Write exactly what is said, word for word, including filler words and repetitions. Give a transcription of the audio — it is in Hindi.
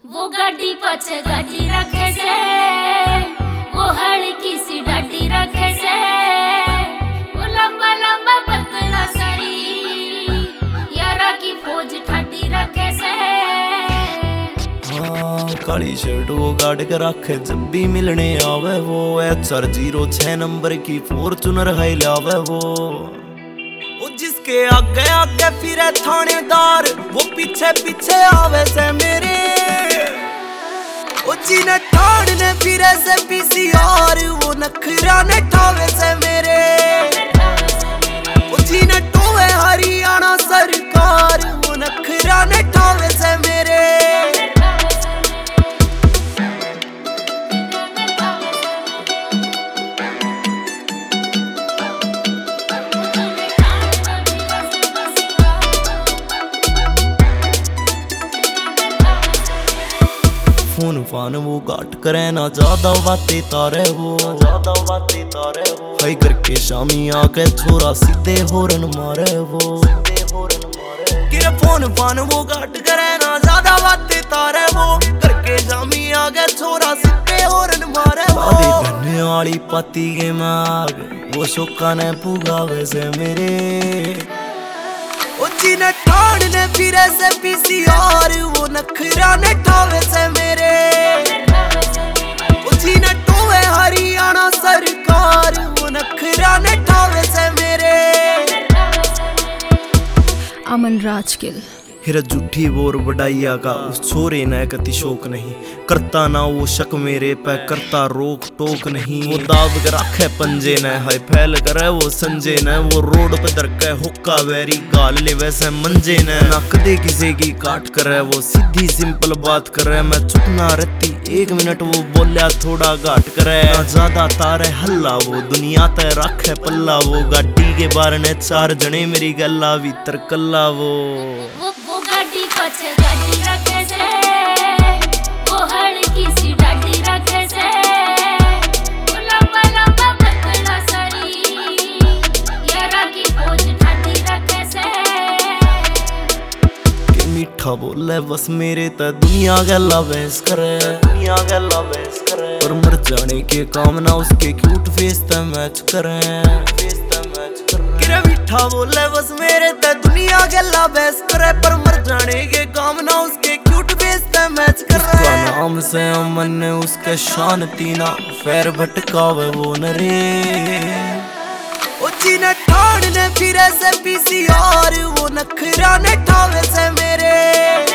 वो गाड़ी पछे गाड़ी रखे से, वो हड़की सी डाटी रखे से, वो लंबा लंबा पतला सरी यारा की फौज ठाटी रखे से। हाँ, काली शर्ट वो गाड़ के रखे जब भी मिलने आवे वो, एच आर जीरो छह नंबर की फॉर्चूनर है लावे वो। वो जिसके आगे आगे फिरे थानेदार, वो पीछे पीछे आवे से मेरे। वो जिन्हें ठाड़ने फिरे से पीसीआर, वो नखरा ने ठावे से मेरे। वो जिन्हें टोवे हरियाणा सरकार, वो नखरा ने ठावे से मेरे। फोन फान वो गाट करे ना ज्यादा बातें तारे वो, ज्यादा बातें तारे वो। हाई करके शामी आके छोरा सीधे होरन मारे वो, सीधे होरन मारे। किरे फोन फान वो गाट करे ना ज्यादा बातें तारे वो, करके शामी आके छोरा सीधे होरन मारे वो। आधे घने वाली पति के माग, वो शोका ने पुगावे से मेरे। वो जिन्हें ठाड़ने फिरे से पीसीआर, वो नखरा ने ठावे से मेरे। वो जिन्हें टोवे हरियाणा सरकार, वो नखरा ने ठावे से मेरे। अमन राजकिल हिर झूठी बोर बढ़ाइया का उस छोरे न कति शोक नहीं, करता ना वो शक मेरे पे करता रोक टोक नहीं। वो दाब के रखे पंजे न हाय फैल करे वो संजे न, वो रोड पे दर के हुक्का वेरी गाल ले वैसे मंजे न। ना कदे किसी की काट करे वो सीधी सिंपल बात करे, मैं चुप ना रहती एक मिनट वो बोलिया थोड़ा घाट करे। ना ज्यादा तारे हल्ला वो दुनिया ते रखे पल्ला, वो गाड़ी के बारे ने चार जने मेरी गल्ला भीतर कल्ला वो। वो गाड़ी पछे गाड़ी रखे से, वो हड़की सी डाटी रखे से, वो लंबा लंबा पतला सरी यारा की फौज ठाटी रखे से। के मीठा बोले बस मेरे ते दुनिया गल्ला बहस करे, दुनिया गल्ला बहस करे। पर मर जाने के काम ना उसके क्यूट फेस ते मैच करे, फेस ते मैच करे। किरे मीठा बोले बस मेरे ते दुनिया गल्ला बहस करे, पर मर जाने के काम ना उसके क्यूट फेस ते मैच करे। उसका नाम से अमन ने उसके शान तीना पैर भटकावे वो नरे। वो जिन्हें ठाड़ने फिरे से पीसीआर, वो नखरा ने ठावे से मेरे।